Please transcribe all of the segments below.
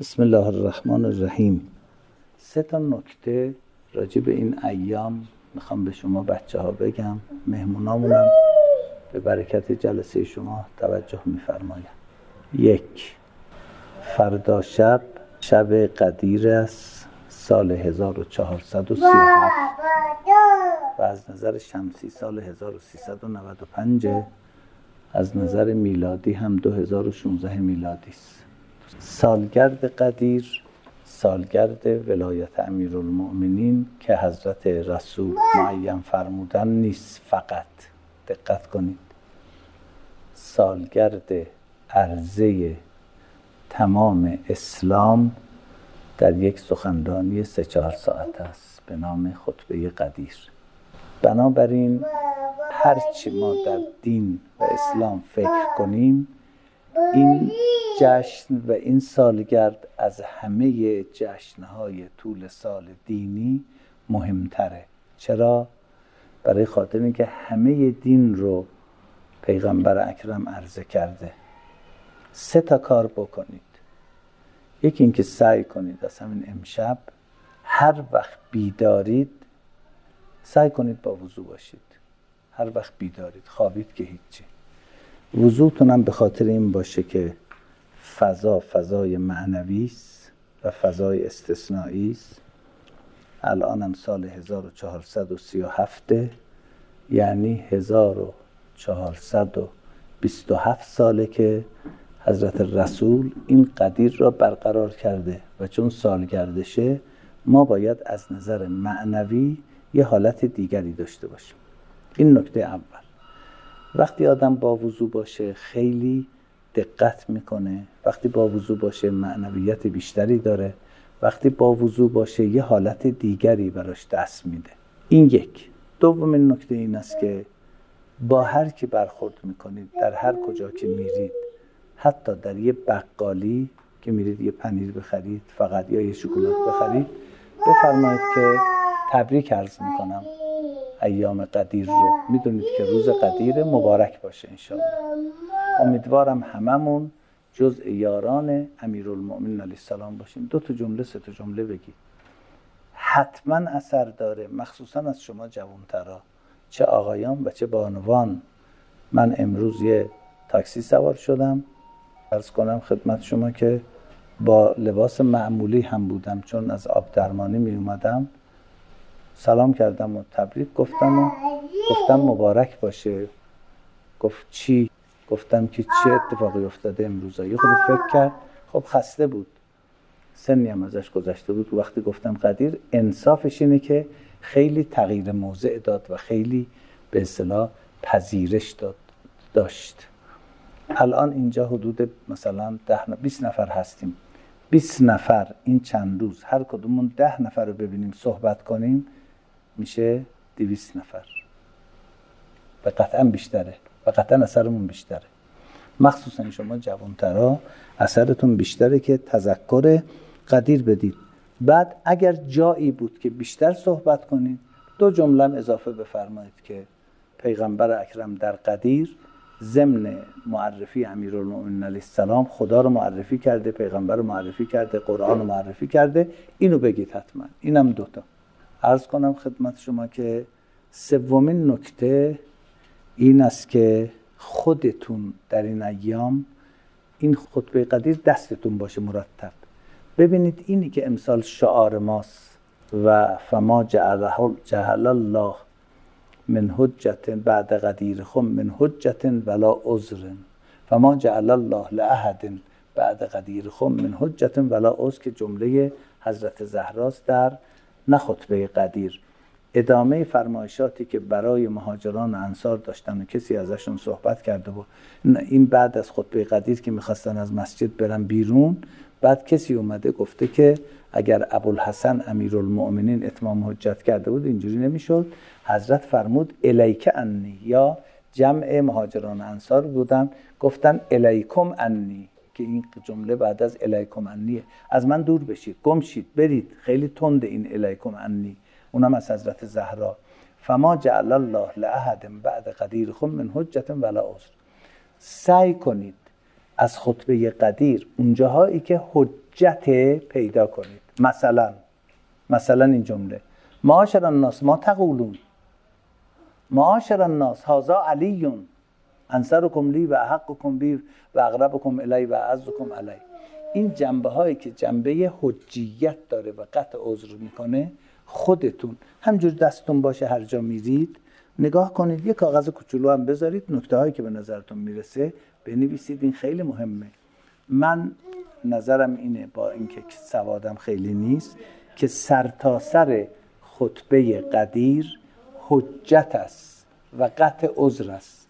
بسم الله الرحمن الرحیم. 3 نکته راجع به این ایام میخوام به شما بچه ها بگم. مهمونامونم به برکت جلسه شما توجه میفرمایم. 1. فردا شب قدیر است، سال 1437 و از نظر شمسی سال 1395، از نظر میلادی هم 2016 میلادی است. سالگرد قدیر سالگرد ولایت امیرالمؤمنین که حضرت رسول معین فرمودن نیست. فقط دقت کنید، سالگرد عرضه تمام اسلام در یک سخنرانی 3-4 ساعت است به نام خطبه قدیر. بنابراین هرچی ما در دین و اسلام فکر کنیم، این جشن و این سالگرد از همه جشنهای طول سال دینی مهمتره. چرا؟ برای خاطر اینکه همه دین رو پیغمبر اکرم عرضه کرده. 3 کار بکنید. یکی اینکه سعی کنید از همین امشب هر وقت بیدارید سعی کنید با وضو باشید. هر وقت بیدارید، خوابید که هیچی. وضوتون هم به خاطر این باشه که فضای معنوی است و فضای استثنایی است. الان هم سال 1437 یعنی 1427 ساله که حضرت رسول این قدیر را برقرار کرده و چون سالگردشه ما باید از نظر معنوی یه حالت دیگری داشته باشیم. این نکته اول. وقتی آدم با وضو باشه خیلی دقت میکنه، وقتی با وضو باشه معنویت بیشتری داره، وقتی با وضو باشه یه حالت دیگری براش دست میده. این 1. دومین نکته این است که با هر کی برخورد میکنید، در هر کجا که میرید، حتی در یه بقالی که میرید یه پنیر بخرید فقط یا یه شکلات بخرید، بفرمایید که تبریک عرض میکنم ایام قدیر رو. میدونید که روز قدیر مبارک باشه انشاءالله. امیدوارم هممون جزء یاران امیرالمؤمنین علیه السلام باشیم. 2 جمله 3 جمله بگید. حتما اثر داره، مخصوصا از شما جوانترا، چه آقایان و چه بانوان. من امروز یه تاکسی سوار شدم، عرض کنم خدمت شما که با لباس معمولی هم بودم، چون از آب درمانی می اومدم. سلام کردم و تبریک گفتم و گفتم مبارک باشه. گفت چی؟ گفتم که چه اتفاقی افتاده امروزا. یه خود فکر کرد، خب خسته بود، سنی هم ازش گذشته بود. وقتی گفتم قدیر، انصافش اینه که خیلی تغییر موضع داد و خیلی به اصطلاح پذیرش داشت. الان اینجا حدود مثلا 20 نفر هستیم. 20 نفر این چند روز هر کدومون 10 نفر رو ببینیم صحبت کنیم، میشه 200 نفر و قطعا بیشتره و قطعا اثرمون بیشتره. مخصوصا شما جوانترا اثرتون بیشتره که تذکر قدیر بدید. بعد اگر جایی بود که بیشتر صحبت کنید، 2 جمله اضافه بفرمایید که پیغمبر اکرم در قدیر ضمن معرفی امیرالمؤمنین علیه السلام خدا رو معرفی کرده، پیغمبر رو معرفی کرده، قرآن رو معرفی کرده. اینو بگید حتما. اینم 2 عرض کنم خدمت شما که 3 نکته این است که خودتون در این ایام این خطبه قدیر دستتون باشه مرتب. ببینید اینی که امسال شعار ماست و فما جعل الله من حجت بعد قدیرکم من حجت ولا عذر، فما جعل الله لأحد بعد قدیرکم من حجت ولا عذر، که جمله حضرت زهراست در نه خطبه قدیر. ادامه فرمایشاتی که برای مهاجران و انصار داشتن و کسی ازشون صحبت کرده و این بعد از خطبه قدیر که میخواستن از مسجد برن بیرون، بعد کسی اومده گفته که اگر ابوالحسن امیرالمؤمنین اتمام حجت کرده بود اینجوری نمیشد. حضرت فرمود الیک انی، یا جمع مهاجران و انصار بودن گفتن الیکم انی، که این جمله بعد از الیکم انیه. از من دور بشید، گم شید، برید. خیلی تند این الیکم انی. اونم از حضرت زهرا. فما جعل الله لأحد بعد قدیرکم من حجت ولا عذر. سعی کنید از خطبه قدیر اونجاهایی که حجت پیدا کنید. مثلا این جمله: معاشر الناس ما تقولون، معاشر الناس هذا علی انصرکم لی و احقکم بی و اقربکم الی و اعزکم علی. این جنبه هایی که جنبه حجیت داره و قطع عذر میکنه، خودتون همجور دستتون باشه هر جا میرید نگاه کنید، یه کاغذ کوچولو هم بذارید، نکته هایی که به نظرتون میرسه بنویسید. این خیلی مهمه. من نظرم اینه، با اینکه سوادم خیلی نیست، که سرتاسر خطبه قدیر حجت است و قطع عذر است.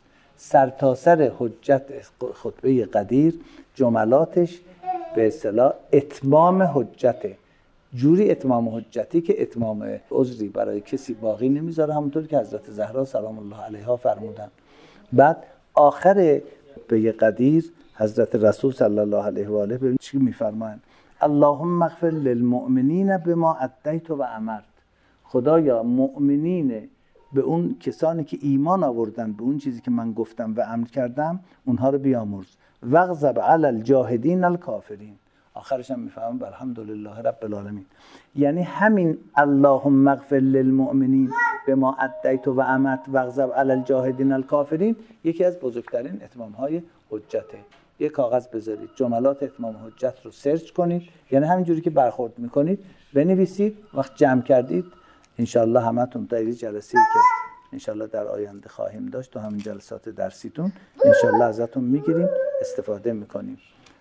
سرتاسر حجت خطبه قدیر جملاتش به اصطلاح اتمام حجته، جوری اتمام حجتی که اتمام عذری برای کسی باقی نمیذاره، همونطور که حضرت زهرا سلام الله علیها فرمودن. بعد آخر خطبه قدیر حضرت رسول صلی الله علیه و آله ببین چی میفرمایند: اللهم اغفر للمؤمنین بما ادیت و امرت. خدایا مؤمنین، به اون کسانی که ایمان آوردن به اون چیزی که من گفتم و امر کردم، اونها رو بیامرز. واغضب علی الجاهدین الکافرین. آخرش هم میفهمم الحمدلله رب العالمین. یعنی همین اللهم اغفر للمؤمنین بما ادیت و امرت واغضب علی الجاهدین الکافرین یکی از بزرگترین اتمام‌های حجته. یک کاغذ بذارید، جملات اتمام حجت رو سرچ کنید، یعنی همینجوری که برخورد میکنید بنویسید. وقت جمع کردید انشالله همتون تا این جلسه‌ای که انشالله در آینده خواهیم داشت تو همین جلسات درسیتون انشالله ازتون میگیریم، استفاده میکنیم.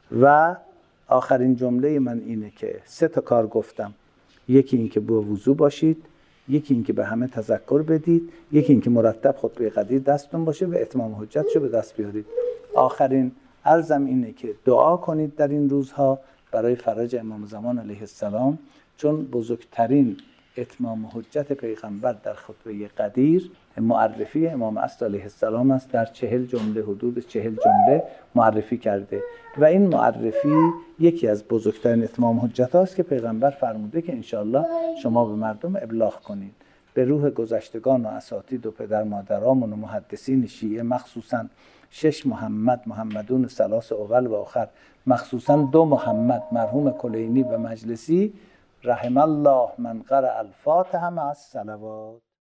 و آخرین جمله من اینه که 3 تا کار گفتم: یکی این که با وضو باشید، یکی این که به همه تذکر بدید، یکی این که مرتب خطبه قدیر دستتون باشه و اتمام حجتشو به دست بیارید. آخرین عرضم اینه که دعا کنید در این روزها برای فرج امام زمان علیه السلام، چون بزرگترین اتمام حجت پیغمبر در خطبه قدیر معرفی امام عصر علیه السلام است. در 40 جمله، حدود 40 جمله معرفی کرده و این معرفی یکی از بزرگترین اتمام حجت هاست که پیغمبر فرموده که انشالله شما به مردم ابلاغ کنید. به روح گذشتگان و اساتید و پدر مادرامون و محدثین شیعه، مخصوصا 6 محمدون ثلاث اول و آخر، مخصوصا 2 محمد مرحوم کلینی و مجلسی، رحم الله من قرأ الفاتحه مع الصلوات.